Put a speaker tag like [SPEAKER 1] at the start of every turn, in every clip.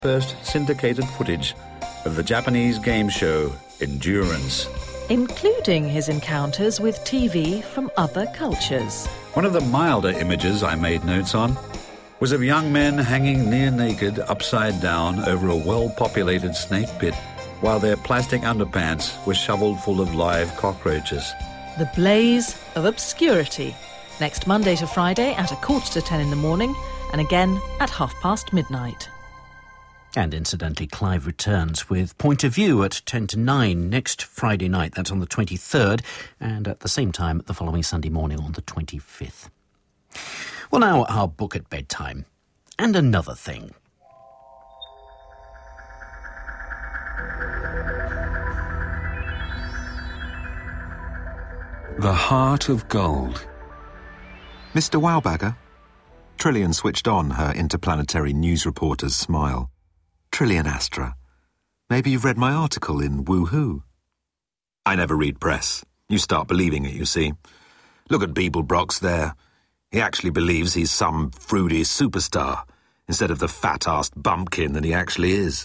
[SPEAKER 1] first syndicated footage of the Japanese game show Endurance,
[SPEAKER 2] including his encounters with TV from other cultures.
[SPEAKER 1] One of the milder images I made notes on was of young men hanging near naked upside down over a well-populated snake pit while their plastic underpants were shoveled full of live cockroaches.
[SPEAKER 2] The Blaze of Obscurity, next Monday to Friday at 9:45 in the morning and again at midnight.
[SPEAKER 3] And incidentally, Clive returns with Point of View at 10 to 9 next Friday night. That's on the 23rd, and at the same time the following Sunday morning on the 25th. Well, now our book at bedtime. And another thing.
[SPEAKER 4] The Heart of Gold.
[SPEAKER 5] Mr. Wowbagger? Trillian switched on her interplanetary news reporter's smile. Trillian Astra, maybe you've read my article in Woohoo. I never read press. You start believing it, you see. Look at Beeblebrox there. He actually believes he's some fruity superstar, instead of the fat-assed bumpkin that he actually is.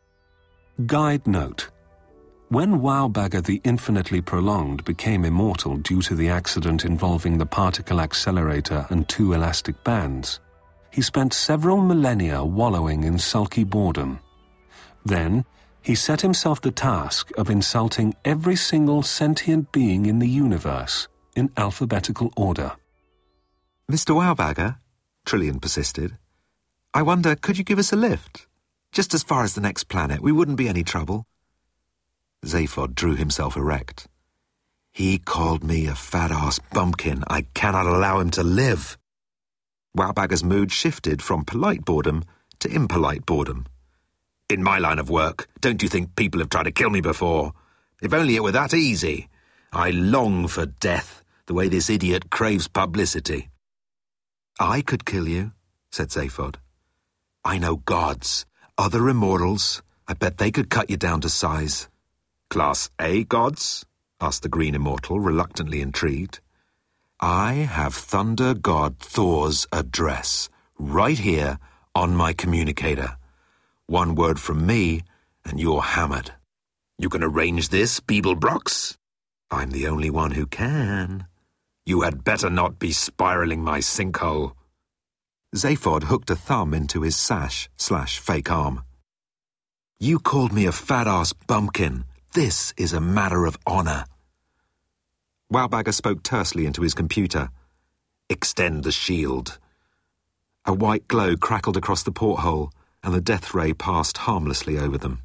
[SPEAKER 4] Guide note. When Wowbagger the Infinitely Prolonged became immortal due to the accident involving the particle accelerator and 2 elastic bands, he spent several millennia wallowing in sulky boredom. Then, he set himself the task of insulting every single sentient being in the universe in alphabetical order.
[SPEAKER 5] Mr. Wowbagger, Trillian persisted, I wonder, could you give us a lift? Just as far as the next planet, we wouldn't be any trouble. Zaphod drew himself erect. He called me a fat-ass bumpkin. I cannot allow him to live. Wowbagger's mood shifted from polite boredom to impolite boredom. In my line of work, don't you think people have tried to kill me before? If only it were that easy. I long for death, the way this idiot craves publicity. I could kill you, said Zaphod. I know gods, other immortals. I bet they could cut you down to size. Class A gods? Asked the Green Immortal, reluctantly intrigued. I have Thunder God Thor's address, right here on my communicator. One word from me, and you're hammered. You can arrange this, Beeblebrox? I'm the only one who can. You had better not be spiraling my sinkhole. Zaphod hooked a thumb into his sash/fake arm. You called me a fat-ass bumpkin. This is a matter of honor. Wowbagger spoke tersely into his computer. Extend the shield. A white glow crackled across the porthole, and the death ray passed harmlessly over them.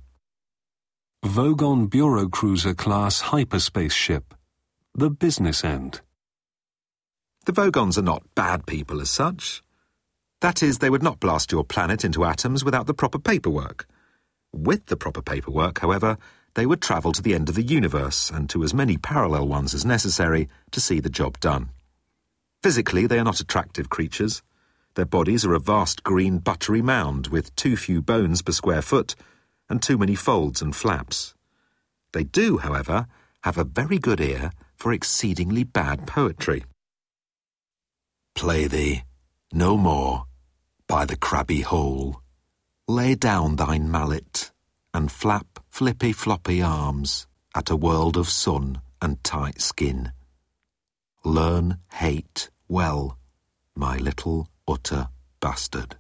[SPEAKER 4] Vogon Bureau Cruiser class hyperspace ship. The business end.
[SPEAKER 5] The Vogons are not bad people as such. That is, they would not blast your planet into atoms without the proper paperwork. With the proper paperwork, however, they would travel to the end of the universe and to as many parallel ones as necessary to see the job done. Physically, they are not attractive creatures. Their bodies are a vast green buttery mound with too few bones per square foot and too many folds and flaps. They do, however, have a very good ear for exceedingly bad poetry. Play thee, no more, by the crabby hole. Lay down thine mallet, and flap flippy floppy arms at a world of sun and tight skin. Learn hate well, my little utter bastard.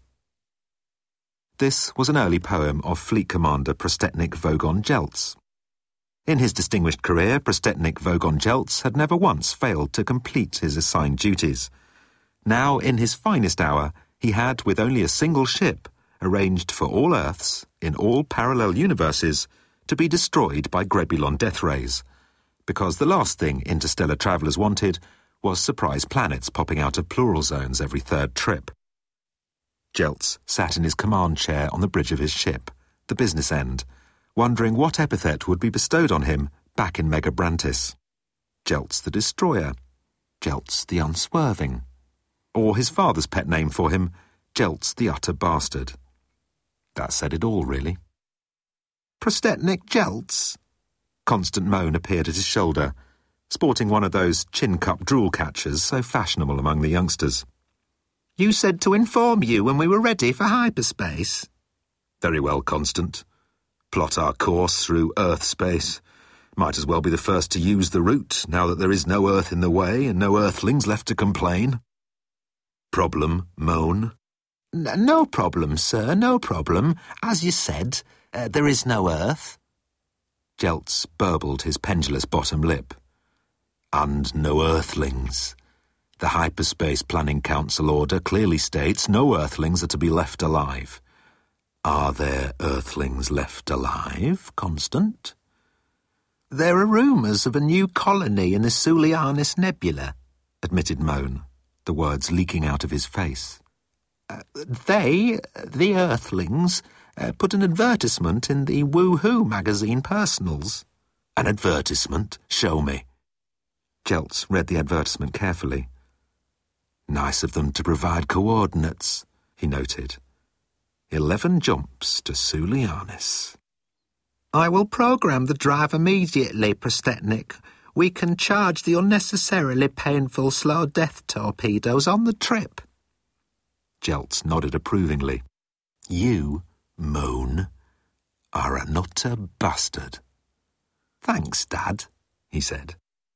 [SPEAKER 5] This was an early poem of Fleet Commander Prostetnik Vogon Jeltz. In his distinguished career, Prostetnik Vogon Jeltz had never once failed to complete his assigned duties. Now, in his finest hour, he had, with only a single ship, arranged for all Earths, in all parallel universes, to be destroyed by Grebulon death rays, because the last thing interstellar travellers wanted was surprise planets popping out of plural zones every third trip. Jeltz sat in his command chair on the bridge of his ship, the business end, wondering what epithet would be bestowed on him back in Megabrantis. Jeltz the Destroyer, Jeltz the Unswerving, or his father's pet name for him, Jeltz the Utter Bastard. That said it all, really. Prostetnik Jeltz? Constant Moan appeared at his shoulder, sporting one of those chin-cup drool catchers so fashionable among the youngsters. You said to inform you when we were ready for hyperspace. Very well, Constant. Plot our course through Earth-space. Might as well be the first to use the route, now that there is no Earth in the way and no Earthlings left to complain. Problem, moan.
[SPEAKER 6] No problem, sir, no problem. As you said, there is no Earth.
[SPEAKER 5] Jeltz burbled his pendulous bottom lip. And no Earthlings. The Hyperspace Planning Council order clearly states no Earthlings are to be left alive. Are there Earthlings left alive, Constant?
[SPEAKER 6] There are rumours of a new colony in the Sulianis Nebula, admitted Moan,
[SPEAKER 5] the words leaking out of his face.
[SPEAKER 6] They, the Earthlings, put an advertisement in the Woohoo magazine personals.
[SPEAKER 5] An advertisement? Show me. Jeltz read the advertisement carefully. Nice of them to provide coordinates, he noted. 11 jumps to Sulianis.
[SPEAKER 6] I will program the drive immediately, Prostetnik. We can charge the unnecessarily painful slow death torpedoes on the trip.
[SPEAKER 5] Jeltz nodded approvingly. You, Moan, are an utter bastard.
[SPEAKER 6] Thanks, Dad, he said.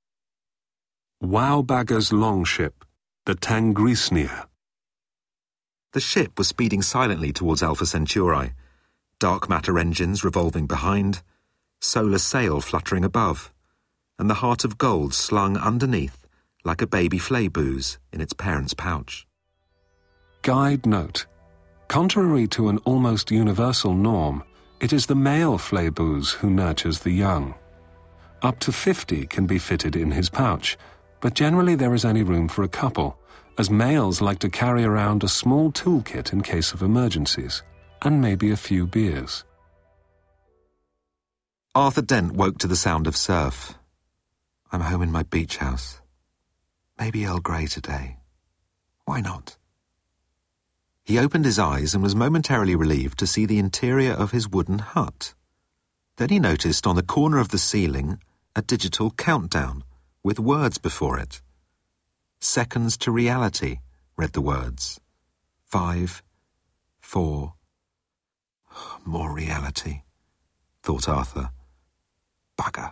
[SPEAKER 4] Wowbagger's longship, the Tangrisnia.
[SPEAKER 5] The ship was speeding silently towards Alpha Centauri, dark matter engines revolving behind, solar sail fluttering above, and the heart of gold slung underneath like a baby flayboos in its parent's pouch.
[SPEAKER 4] Guide note. Contrary to an almost universal norm, it is the male flayboos who nurtures the young. Up to 50 can be fitted in his pouch, but generally there is only room for a couple, as males like to carry around a small toolkit in case of emergencies, and maybe a few beers.
[SPEAKER 5] Arthur Dent woke to the sound of surf. I'm home in my beach house. Maybe Earl Grey today. Why not? He opened his eyes and was momentarily relieved to see the interior of his wooden hut. Then he noticed on the corner of the ceiling a digital countdown with words before it. Seconds to reality, read the words. 5, 4... More reality, thought Arthur. Bugger.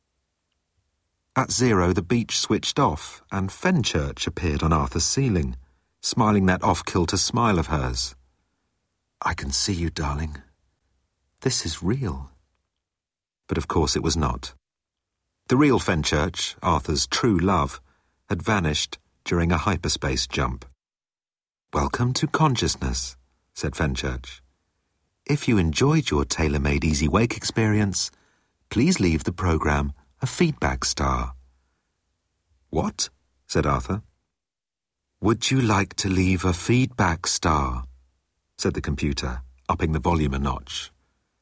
[SPEAKER 5] At 0, the beach switched off, and Fenchurch appeared on Arthur's ceiling, smiling that off-kilter smile of hers. I can see you, darling. This is real. But of course it was not. The real Fenchurch, Arthur's true love, had vanished during a hyperspace jump. Welcome to consciousness, said Fenchurch. If you enjoyed your tailor-made Easy Wake experience, please leave the program a feedback star. What? Said Arthur. Would you like to leave a feedback star? Said the computer, upping the volume a notch.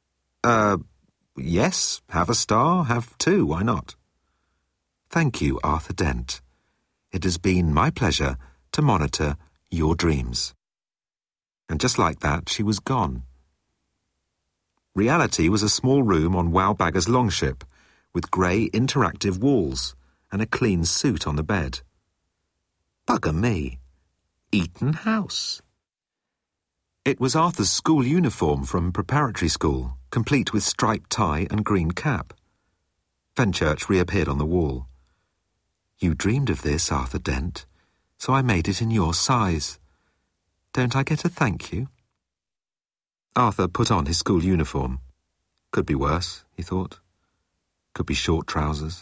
[SPEAKER 5] Yes, have a star, have 2, why not? Thank you, Arthur Dent. It has been my pleasure to monitor your dreams. And just like that, she was gone. Reality was a small room on Wowbagger's longship, with grey interactive walls and a clean suit on the bed. Bugger me. Eaton House. It was Arthur's school uniform from preparatory school, complete with striped tie and green cap. Fenchurch reappeared on the wall. You dreamed of this, Arthur Dent, so I made it in your size. Don't I get a thank you? Arthur put on his school uniform. Could be worse, he thought. Could be short trousers.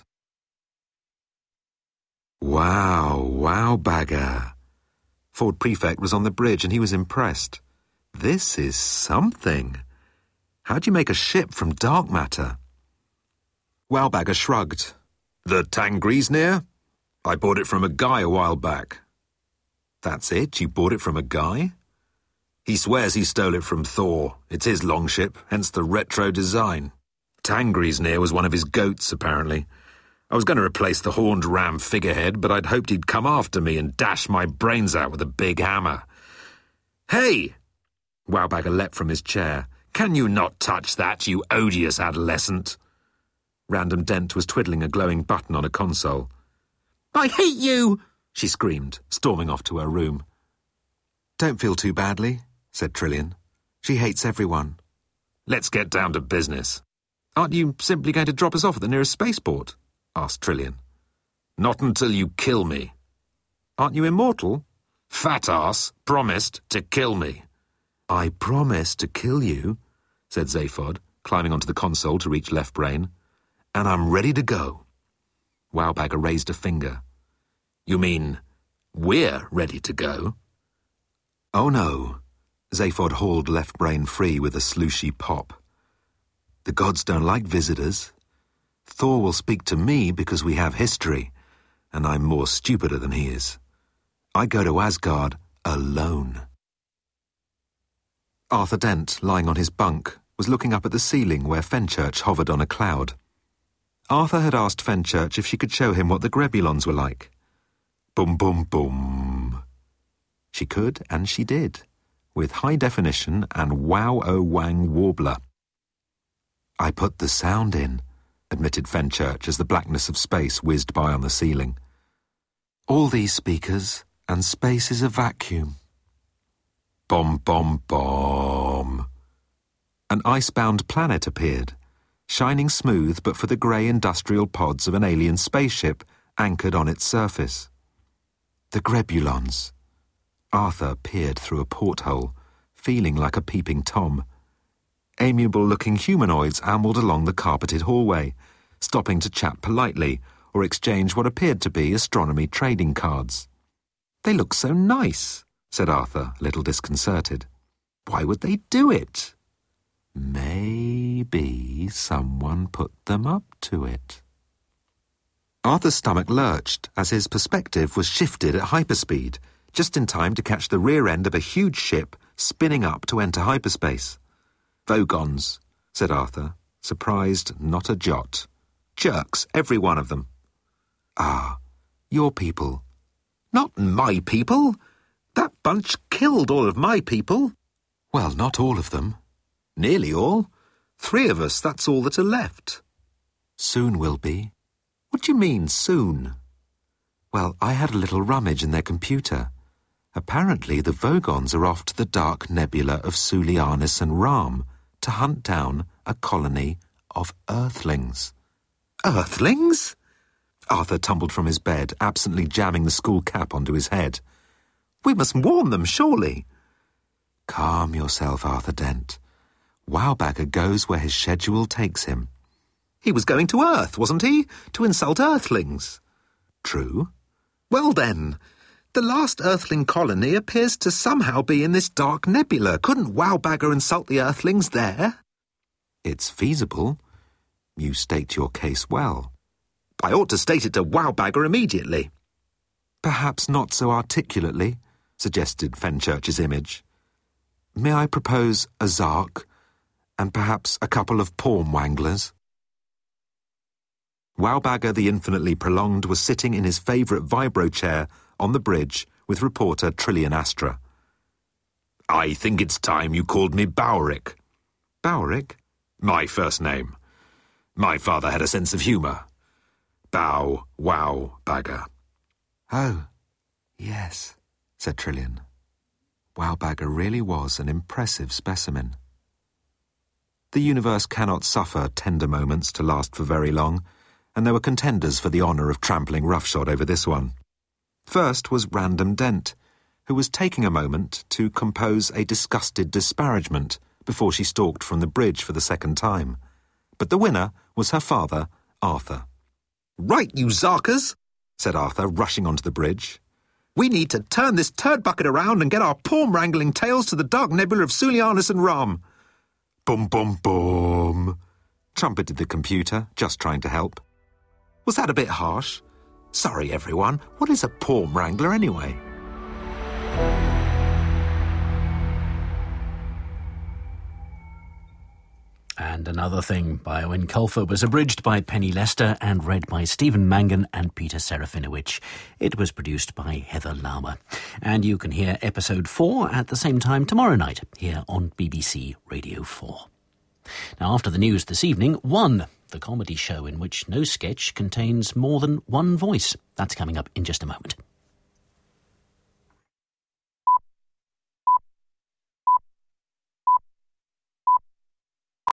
[SPEAKER 5] Wow, Wowbagger. Ford Prefect was on the bridge and he was impressed. This is something. How'd you make a ship from dark matter? Wowbagger shrugged. The Tangrisnia? I bought it from a guy a while back. That's it? You bought it from a guy? He swears he stole it from Thor. It's his longship, hence the retro design. Tangrisnia was one of his goats, apparently. I was going to replace the horned ram figurehead, but I'd hoped he'd come after me and dash my brains out with a big hammer. Hey! Wowbagger leapt from his chair. Can you not touch that, you odious adolescent? Random Dent was twiddling a glowing button on a console. I hate you! She screamed, storming off to her room. Don't feel too badly, said Trillian. She hates everyone, Let's get down to business. Aren't you simply going to drop us off at the nearest spaceport? Asked Trillian. Not until you kill me. Aren't you immortal? Fat ass promised to kill me. I promised to kill you, said Zaphod, climbing onto the console to reach Left Brain. And I'm ready to go. Wowbagger raised a finger. You mean we're ready to go? Oh no. Zaphod hauled Left Brain free with a slooshy pop. The gods don't like visitors. Thor will speak to me because we have history, and I'm more stupider than he is. I go to Asgard alone. Arthur Dent, lying on his bunk, was looking up at the ceiling where Fenchurch hovered on a cloud. Arthur had asked Fenchurch if she could show him what the Grebulons were like. Boom, boom, boom. She could, and she did, with high definition and wow-o-wang warbler. I put the sound in, admitted Fenchurch as the blackness of space whizzed by on the ceiling. All these speakers, and space is a vacuum. Bomb, bomb, bomb. An icebound planet appeared, shining smooth but for the grey industrial pods of an alien spaceship anchored on its surface. The Grebulons. Arthur peered through a porthole, feeling like a peeping Tom. Amiable-looking humanoids ambled along the carpeted hallway, stopping to chat politely or exchange what appeared to be astronomy trading cards. They look so nice, said Arthur, a little disconcerted. Why would they do it? Maybe someone put them up to it. Arthur's stomach lurched as his perspective was shifted at hyperspeed, just in time to catch the rear end of a huge ship spinning up to enter hyperspace. Vogons, said Arthur, surprised not a jot. Jerks, every one of them. Ah, your people. Not my people. That bunch killed all of my people. Well, not all of them. Nearly all. 3 of us, that's all that are left. Soon will be. What do you mean, soon? Well, I had a little rummage in their computer. Apparently the Vogons are off to the dark nebula of Sulianus and Ram to hunt down a colony of Earthlings. Earthlings? Arthur tumbled from his bed, absently jamming the school cap onto his head. We must warn them, surely. Calm yourself, Arthur Dent. Wowbagger goes where his schedule takes him. He was going to Earth, wasn't he? To insult Earthlings. True. Well then, the last Earthling colony appears to somehow be in this dark nebula. Couldn't Wowbagger insult the Earthlings there? It's feasible. You state your case well. I ought to state it to Wowbagger immediately. Perhaps not so articulately, suggested Fenchurch's image. May I propose a Zark, and perhaps a couple of Porm Wanglers? Wowbagger the Infinitely Prolonged was sitting in his favourite vibro chair on the bridge with reporter Trillian Astra. I think it's time you called me Bowrick. Bowrick? My first name. My father had a sense of humour. Wowbagger. Oh, yes, said Trillian. Wowbagger really was an impressive specimen. The universe cannot suffer tender moments to last for very long, and there were contenders for the honour of trampling roughshod over this one. First was Random Dent, who was taking a moment to compose a disgusted disparagement before she stalked from the bridge for the second time. But the winner was her father, Arthur. Right, you Zarkers, said Arthur, rushing onto the bridge. We need to turn this turd bucket around and get our porm-wrangling tails to the dark nebula of Sulianus and Ram. Boom, boom, boom, trumpeted the computer, just trying to help. Was that a bit harsh? Sorry, everyone. What is a porm wrangler anyway?
[SPEAKER 3] And Another Thing by Owen Colfer was abridged by Penny Lester and read by Stephen Mangan and Peter Serafinowicz. It was produced by Heather Laumer. And you can hear episode 4 at the same time tomorrow night here on BBC Radio 4. Now, after the news this evening, One, the comedy show in which no sketch contains more than one voice. That's coming up in just a moment.